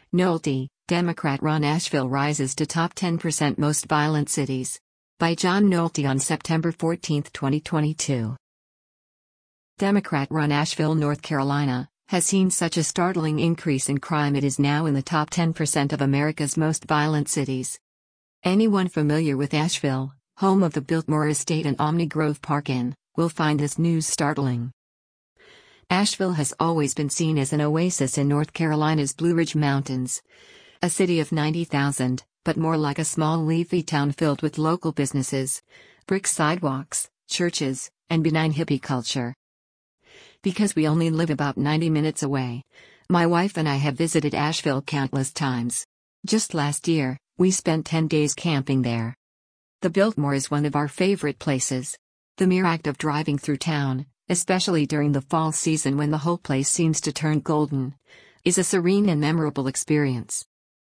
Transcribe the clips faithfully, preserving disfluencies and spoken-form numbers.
Nolte, Democrat-run Asheville rises to top ten percent most violent cities. By John Nolte on September fourteenth, twenty twenty-two. Democrat-run Asheville, North Carolina, has seen such a startling increase in crime it is now in the top ten percent of America's most violent cities. Anyone familiar with Asheville, home of the Biltmore Estate and Omni Grove Park Inn, will find this news startling. Asheville has always been seen as an oasis in North Carolina's Blue Ridge Mountains. A city of ninety thousand, but more like a small leafy town filled with local businesses, brick sidewalks, churches, and benign hippie culture. Because we only live about ninety minutes away, my wife and I have visited Asheville countless times. Just last year, we spent ten days camping there. The Biltmore is one of our favorite places. The mere act of driving through town, especially during the fall season when the whole place seems to turn golden, is a serene and memorable experience.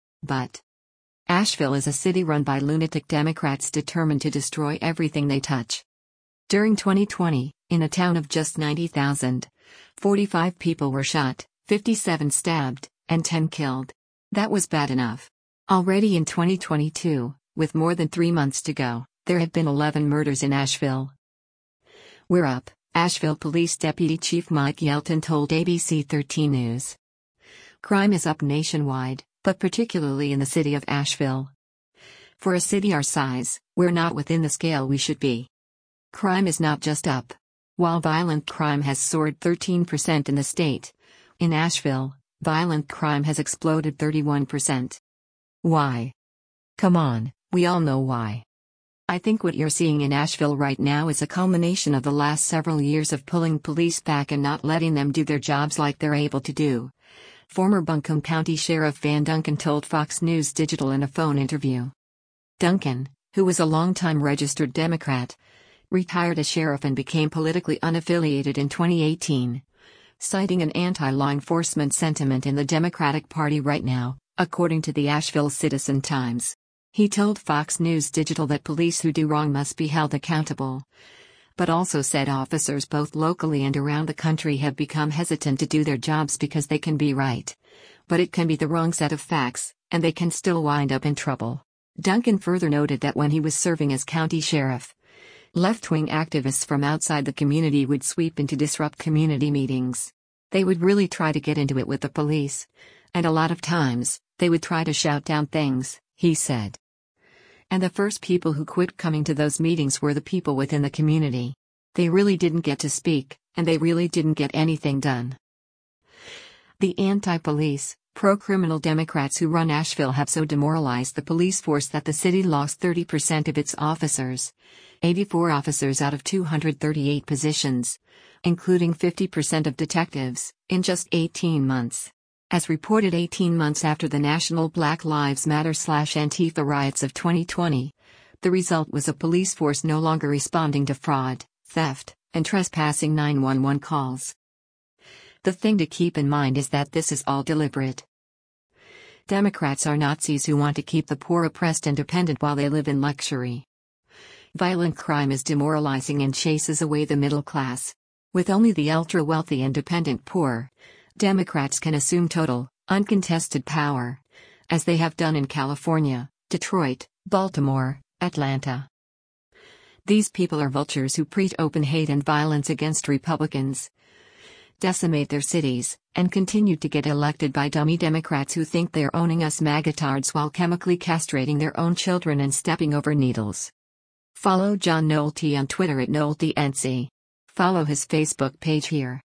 But Asheville is a city run by lunatic Democrats determined to destroy everything they touch. During twenty twenty, in a town of just ninety thousand, forty-five people were shot, fifty-seven stabbed, and ten killed. That was bad enough. Already in twenty twenty-two, with more than three months to go, there have been eleven murders in Asheville. We're up, Asheville Police Deputy Chief Mike Yelton told A B C thirteen News. Crime is up nationwide, but particularly in the city of Asheville. For a city our size, we're not within the scale we should be. Crime is not just up. While violent crime has soared thirteen percent in the state, in Asheville, violent crime has exploded thirty-one percent. Why? Come on, we all know why. I think what you're seeing in Asheville right now is a culmination of the last several years of pulling police back and not letting them do their jobs like they're able to do. Former Buncombe County Sheriff Van Duncan told Fox News Digital in a phone interview. Duncan, who was a longtime registered Democrat, retired as sheriff and became politically unaffiliated in twenty eighteen, citing an anti-law enforcement sentiment in the Democratic Party right now, according to the Asheville Citizen-Times. He told Fox News Digital that police who do wrong must be held accountable, but also said officers both locally and around the country have become hesitant to do their jobs because they can be right, but it can be the wrong set of facts, and they can still wind up in trouble. Duncan further noted that when he was serving as county sheriff, left-wing activists from outside the community would sweep in to disrupt community meetings. They would really try to get into it with the police, and a lot of times, they would try to shout down things, he said. And the first people who quit coming to those meetings were the people within the community. They really didn't get to speak, and they really didn't get anything done. The anti-police, pro-criminal Democrats who run Asheville have so demoralized the police force that the city lost thirty percent of its officers, eighty-four officers out of two hundred thirty-eight positions, including fifty percent of detectives, in just eighteen months. As reported eighteen months after the national Black Lives Matter/Antifa riots of twenty twenty, the result was a police force no longer responding to fraud, theft, and trespassing nine one one calls. The thing to keep in mind is that this is all deliberate. Democrats are Nazis who want to keep the poor oppressed and dependent while they live in luxury. Violent crime is demoralizing and chases away the middle class. With only the ultra-wealthy and dependent poor, Democrats can assume total, uncontested power, as they have done in California, Detroit, Baltimore, Atlanta. These people are vultures who preach open hate and violence against Republicans, decimate their cities, and continue to get elected by dummy Democrats who think they're owning us magatards while chemically castrating their own children and stepping over needles. Follow John Nolte on Twitter at NolteNC. Follow his Facebook page here.